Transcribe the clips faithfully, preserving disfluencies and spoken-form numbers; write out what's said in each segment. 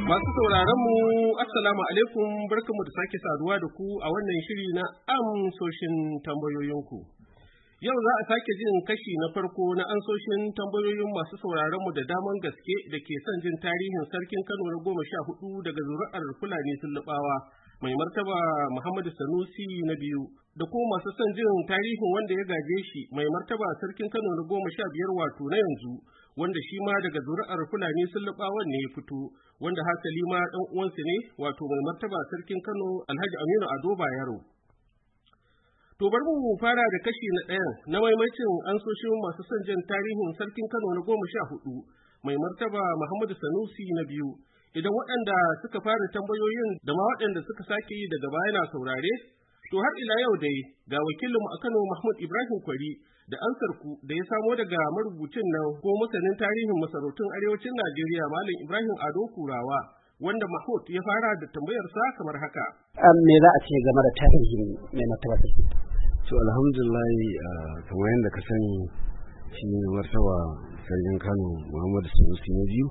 Masu sauraron mu assalamu alaikum, barkamu da sake saduwa da ku a wannan shiri na amsoshin tambayoyinku. Yau za a sake jin kashi na farko na ansoshin tambayoyin masu sauraron mu da daman gaske da ke son jin tarihin sarkin Kano na goma sha hudu daga zuri'ar Fulani Sullubawa, mai martaba Muhammadu Sanusi na biyu, da kuma masu son jin tarihin wanda ya gaje shi mai martaba sarkin Kano na goma sha biyar wato na yanzu, wanda shi ma daga zuri'ar Fulani Sullubawan ne ya fito, wanda hasali ma ɗan uwansu ne wato mai martaba sarkin Kano Alhaji Aminu Ado Bayero. To bari mu fara da kashi na ɗayan na maimacin ansoshin masu son jin tarihin sarkin Kano na goma sha hudu mai martaba Muhammadu Sanusi na biyu. Idan waɗanda suka fara tambayoyin da ma waɗanda suka sake yi daga baya na saurare, to har ila yau dai ga wakilinmu a Kano Mahmud Ibrahim Kwari da ansarku da ya samo daga marubucin nan ko masanin tarihin masarautun arewacin Najeriya Malam Ibrahim Ado Kurawa, wanda Mahmud ya fara da tambayarsa kamar haka. Me za a ce game da tarihin mai martaba sarki? To alhamdulillah, kamar yadda ka sani, shi ne martaba sarkin Kano Muhammadu Sanusi na biyu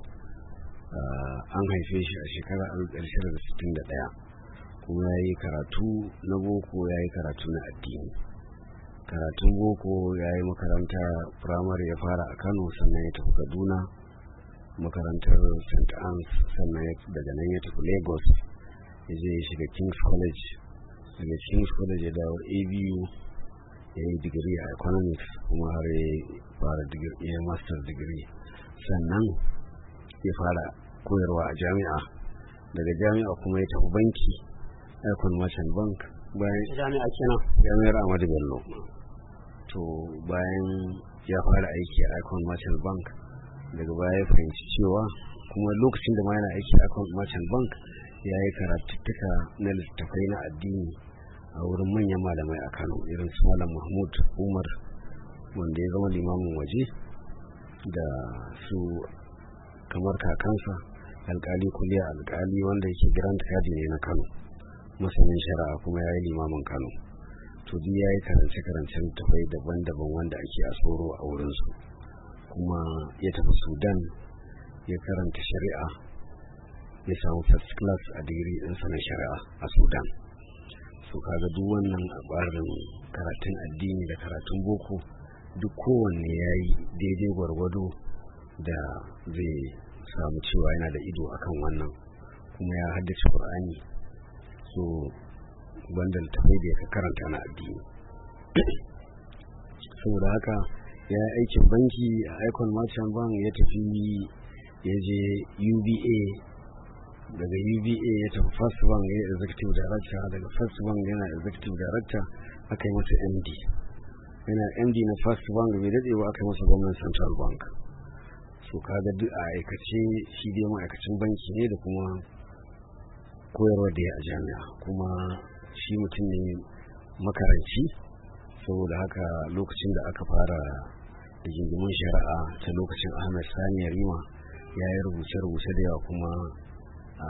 an haife shi a shekarar alif ɗari tara da sittin da ɗaya, kuma ya yi karatu na boko, ya yi karatu na addini. Karatun boko ya yi makaranta firamare ya fara a Kano, sannan ya tafi Kaduna makarantar Saint Anne's, sannan daga nan ya tafi Lagos ya je ya shiga King's College. Daga King's College ya dawo A B U ya yi digiri a economics, kuma har ya fara ya master degree, sannan ya fara koyarwa a jami'a. Daga jami'a kuma ya tafi banki, Icon Merchant Bank. Bayan jami'a kenan jami'ar Ahmadu Bello. To bayan ya fara aiki a Icon Merchant Bank, daga baya ya fahimci cewa kuma lokacin da ma yana aiki a Icon Merchant Bank ya yi karatuttuka na littattafai na addini a wurin manyan malamai a Kano, irin su Malam Mahmud Umar wanda ya zama limamin waje, da su kamar kakansa alkali kuliya alkali wanda yake Grand Kadi ne na Kano, masanin shari'a kuma ya yi limamin Kano. To duk ya yi karance-karancen littattafai daban-daban wanda ake a tsoro a wurinsu, kuma ya tafi Sudan ya karanta shari'a, ya samu first class a digiri ɗinsa na shari'a a Sudan. So kaga duk wannan a ɓarin karatun addini da karatun boko duk kowanne ya yi daidai gwargwado da zai samu cewa yana da ido akan wannan, kuma ya haddace Qur'ani. So wanda littafai da ya karanta na addini. Saboda haka ya yi aikin banki a Icon Merchant Bank, ya tafi ya je U B A, daga U B A ya tafi First Bank, ya yi Executive Director, daga First Bank yana Executive Director, aka yi masa M D. Yana M D na First Bank bai daɗe ba aka yi masa gwamnan Central Bank. So kaga duk a aikace shi dai ma'aikacin banki ne da kuma koyarwa da ya a jami'a, kuma shi mutum ne makaranci. Saboda haka lokacin da aka fara da gingimin shari'a ta lokacin Ahmed Sani Yarima, ya yi rubuce-rubuce da yawa, kuma a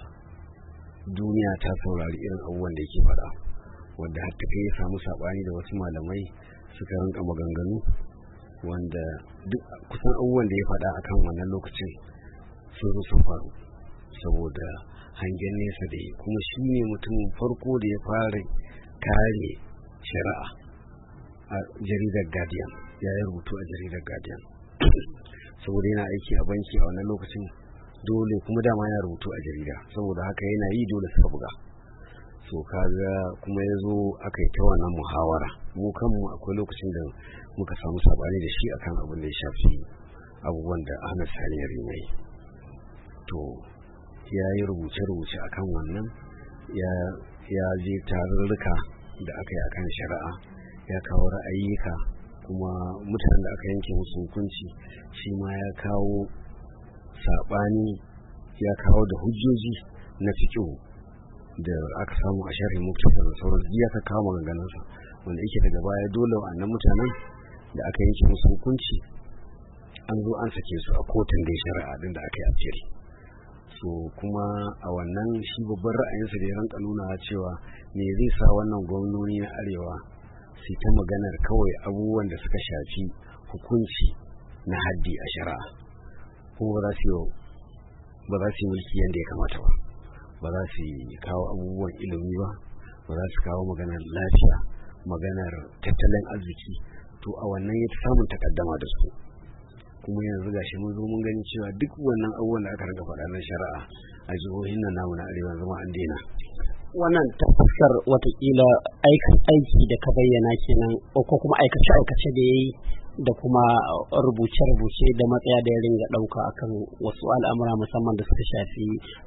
duniya ta saurari irin abubuwan da yake faɗa, wanda har ta kai ya samu saɓani da wasu malamai suka rinka maganganu, wanda duk kusan abubuwan da ya faɗa akan wannan lokacin sun zo sun faru saboda hangen nesa da yi. Kuma shi ne mutumin farko da ya fara kare shari'a a jaridar Guardian, ya yi rubutu a jaridar Guardian saboda yana aiki a banki a wannan lokacin, dole kuma dama yana rubutu a jarida, saboda haka yana yi dole suka buga. So kaga kuma ya zo aka yi ta wannan muhawara. Mu kanmu akwai lokacin da muka samu sabani da shi akan abin da ya shafi abubuwan da Ahmed Sani Yarima yi. To ya yi rubuce-rubuce akan wannan, ya ya je tarurruka da aka yi akan shari'a, ya kawo ra'ayyuka, kuma mutanen da aka yanke musu hukunci shi ma ya kawo saɓani, ya kawo da hujjoji na fiqh da aka samu a sharhi muktasar da sauran, ya ka kawo maganganunsa, wanda yake daga baya dole wa'annan mutanen da aka yanke musu hukunci an zo an sake su a kotun da shari'a din da aka yi a jere. So kuma a wannan shi babban ra'ayinsa da ya ranka nuna cewa me zai sa wannan gwamnoni na arewa su ta maganar kawai abubuwan da suka shafi hukunci na haddi a shari'a, kuma ba za su yi ba za su yi mulki yadda ya kamata ba, ba za su kawo abubuwan ilimi ba, ba za su kawo maganar lafiya, maganar tattalin arziki. To a wannan ya samun takaddama da su, kuma yanzu gashi mun zo mun gani cewa duk wannan abubuwan da aka rinka faɗa na shari'a a jihohin nan namu na arewa zama an daina. Wannan ta fuskar watakila aiki da ka bayyana kenan, ko kuma aikace-aikace da ya yi da kuma rubuce-rubuce da matsaya da ya ringa ɗauka akan wasu al'amura musamman da suka shafi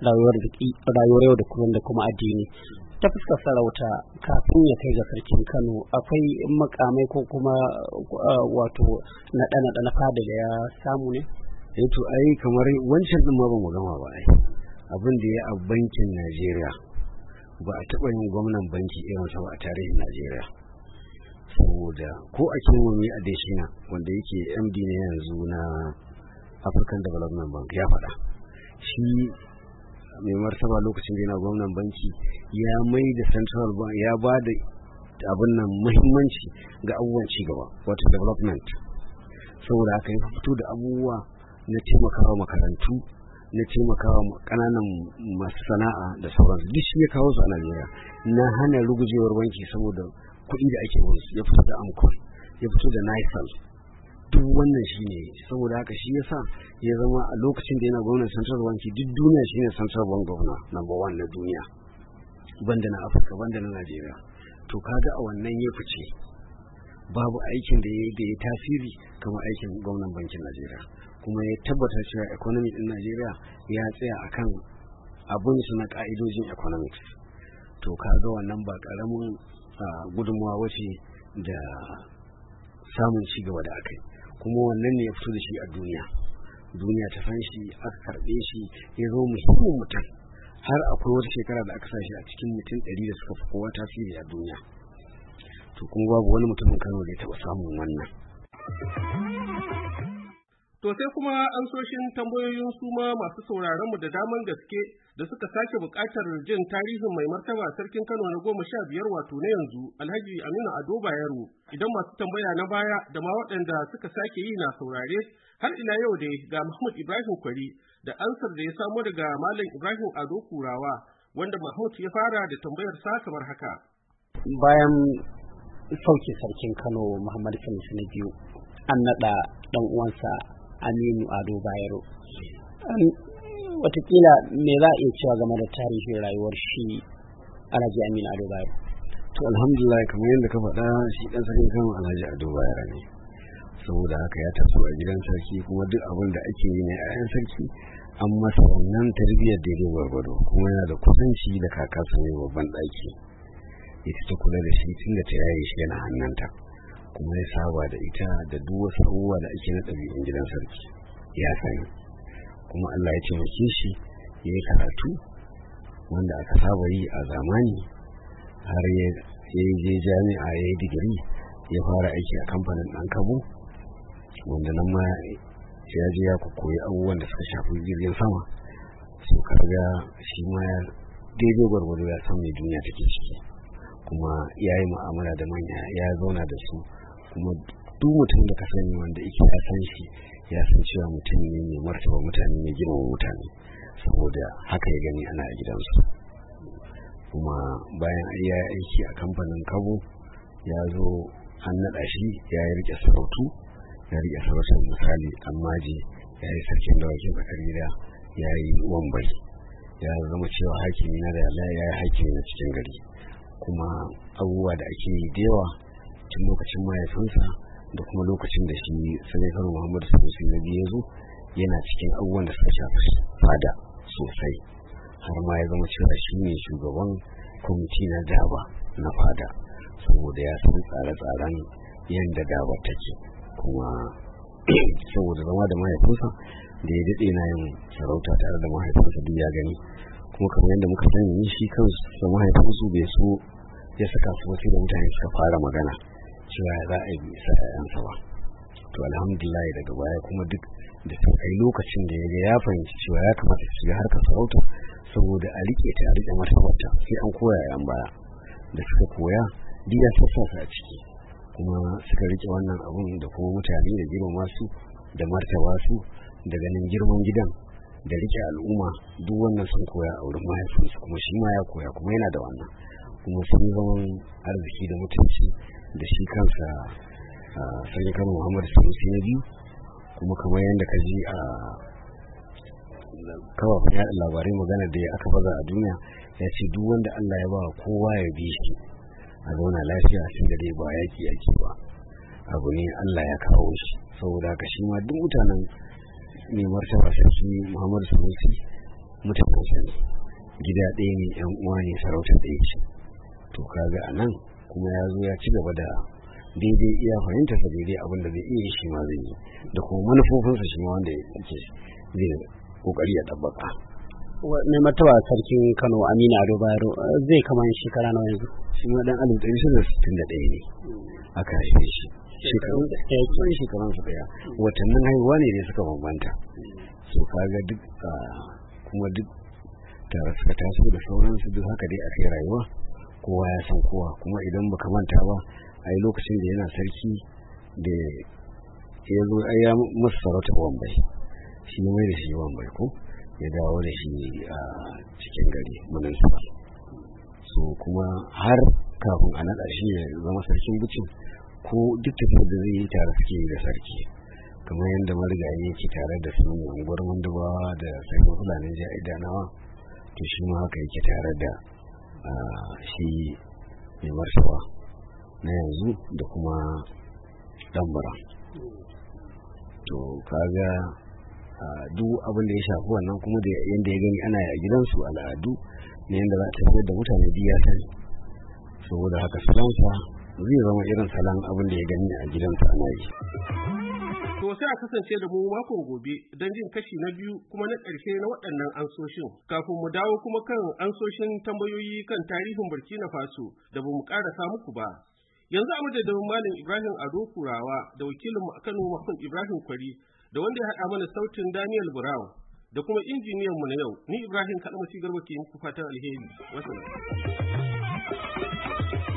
rayuwar yau da kullum da kuma addini. Ta fuskar sarauta, kafin ya kai ga sarkin Kano akwai makamai ko kuma wato naɗe-naɗe na fada da ya samu ne? Eh to ai kamar wancan din ma ba mu gama ba ai. Abin da ya a bankin Najeriya ba a taɓa yin gwamnan banki irin sa ba a tarihin Najeriya. Saboda ko a Kinwumi Adesina wanda yake M D ne yanzu na African Development Bank ya faɗa. Shi mai martaba lokacin da yana gwamnan banki ya mai da Central Bank ya ba da abin nan muhimmanci ga abubuwan cigaba wato development. Saboda haka ya fito da abubuwa na taimakawa makarantu, na taimakawa kananan masu sana'a da sauransu, duk shi ya kawo su a Najeriya. Na hana rugujewar banki saboda kuɗi da ake wasu, ya fito da Amcon, ya fito da Nisal, duk wannan shi ne. Saboda haka shi yasa ya zama a lokacin da yana gwamnan Central Bank duk duniya shine Central Bank governor number one na duniya, banda na Afirka, banda na Najeriya. To kaga a wannan ya fice, babu aikin da ya da ya tasiri kamar aikin gwamnan bankin Najeriya, kuma ya tabbatar cewa economy din Najeriya ya tsaya akan abun su na ka'idojin economics. To kaga wannan ba karamin gudunmawa wace da samun ci gaba da aka yi, kuma wannan ne ya fito da shi a duniya duniya ta san shi, aka karɓe shi, ya zo muhimmin mutum. Har akwai wata shekara da aka sa shi a cikin mutum ɗari da suka fi kowa tasiri a duniya. To kuma babu wani mutumin Kano da ya taɓa samun wannan. To sai kuma ansoshin tambayoyin su ma masu sauraron mu da daman gaske da suka sake buƙatar jin tarihin mai martaba sarkin Kano na goma sha biyar wato na yanzu Alhaji Aminu Ado Bayero. Idan masu tambaya na baya da ma waɗanda suka sake yi na saurare, har ila yau dai ga Mahmud Ibrahim Kwari da ansar da ya samo daga Malam Ibrahim Ado Kurawa, wanda Mahmud ya fara da tambayar sa kamar haka. Bayan sauke sarkin Kano Muhammad Sanusi na biyu, an naɗa ɗan uwansa Aminu Ado Bayero. Watakila me za a iya cewa game da tarihin rayuwar shi Alhaji Aminu Ado Bayero? To alhamdulillah, kamar yadda ka faɗa, shi ɗan sarkin Kano Alhaji Ado Bayero ne. Saboda haka ya taso a gidan sarki, kuma duk abin da ake yi ne a yan sarki an masa wannan tarbiyyar daidai gwargwado, kuma yana da kusanci da kakarsa mai babban ɗaki. Ita ta kula da shi tun da ta yaye shi yana hannunta, kuma ya saba da ita da duk wasu abubuwa da ake na ɗabi'un gidan sarki ya sani. Kuma Allah ya taimake shi ya yi karatu wanda aka saba yi a zamani, har ya je jami'a ya yi digiri, ya fara aiki a kamfanin ɗan kabo, wanda nan ma ya je ya koyi abubuwan da suka shafi jirgin sama. So kaga shi ma ya daidai gwargwado ya san mai duniya take ciki, kuma ya yi mu'amala da manya, ya zauna da su, kuma duk mutum da ka sani wanda yake ya san shi ya san cewa mutum ne mai martaba mutane, mai girmama mutane, saboda haka ya gani ana a gidansu. Kuma bayan ya yi aiki a kamfanin kabo, ya zo an naɗa shi ya yi rike sarautu, ya rike sarautar misali Ammaji, ya yi sarkin dawakin tsakar gida, ya yi Wambai, ya zama cewa hakimi na da ya yi hakimi na cikin gari. Kuma abubuwa da ake yi da yawa tun lokacin mahaifinsa da kuma lokacin da shi Sarkin Kano Muhammadu Sanusi na biyu ya zo, yana cikin abubuwan da suka shafi fada sosai, har ma ya zama cewa shi ne shugaban kwamiti na daba na fada, saboda ya san tsare-tsaren yadda daba take. Kuma saboda zama da mahaifinsa da ya daɗe na yin sarauta tare da mahaifinsa duk ya gani, kuma kamar yadda muka sani shi kansu mahaifinsu bai so ya saka su wasu da mutane suka fara magana cewa za a yi isa ƴaƴansa ba. To alhamdulillah daga baya kuma duk da sun kai lokacin da ya ya fahimci cewa ya kamata su shiga harkar sarauta, saboda a riƙe ta a riƙe martabarta sai an koya yan baya. Da suka koya duk ya sassa su a ciki, kuma suka riƙe wannan abun da kuma mutane da girmama su da martaba su da ganin girman gidan da rike al'umma duk wannan sun koya a wurin mahaifinsu kuma shi ma ya koya kuma yana da wannan kuma sun zaman arziki da mutunci da shi kansa sarki Kano Muhammadu Sanusi na biyu kuma kamar yadda ka ji a kafafen yaɗa labarai magana da aka baza a duniya ya ce duk wanda Allah ya ba kowa ya bi shi a zauna lafiya sun da dai ba yaki yaki ba abu ne Allah ya kawo shi saboda haka shi ma duk mutanen mai martaba sarki Muhammadu Sanusi mutanen sa ne gida ɗaya ne yan uwa ne sarauta ɗaya ce to kaga anan kuma ya zo ya ci gaba da daidai iya fahimta sa daidai abin da zai iya shi ma zai yi da kuma manufofinsa shi ma wanda yake zai kokari ya tabbata. Mai martaba sarkin Kano Aminu Ado Bayero zai kama shekara nawa yanzu? Shi ma dan alif ɗari shida da sittin da ɗaya ne aka haife shi. Shekarun da ya yi shekarun su daya. Watannin haihuwa ne ne suka bambanta. So kaga duk kuma duk tare suka taso da sauransu duk haka dai aka yi rayuwa kowa ya san kowa kuma idan baka manta ba a yi lokacin da yana sarki da ya zo ya masa sarauta Wambai shi ne mai da shi Wambai ko ya dawo da shi a cikin gari municipal so kuma har kafin a naɗa shi ya zama sarkin Bichi ko duk tafiyar da zai yi tare suke yi da sarki kamar yadda marigayi yake tare da su unguwar Mandubawa da sarkin Fulani Ja'idanawa to shi ma haka yake tare da shi mai martaba na yanzu da kuma Dambara to kaga duk abin da ya shafi wannan kuma da yadda ya gani ana a gidansu al'adu ne yadda za a tafiyar da mutane biya ta ne saboda haka salansa zai zama irin salon abin da ya gani a gidansa ana yi. To sai a kasance da mu makon gobe don jin kashi na biyu kuma na ƙarshe na waɗannan ansoshin kafin mu dawo kuma kan ansoshin tambayoyi kan tarihin Burkina Faso da ba mu ƙarasa muku ba. Yanzu a madadin Malam Ibrahim Ado Kurawa da wakilinmu a Kano Mahmud Ibrahim Kwari da wanda ya haɗa mana sautin Daniel Brown da kuma injiniyan mu na yau ni Ibrahim Kalmasi Garba ke muku fatan alheri. Wasu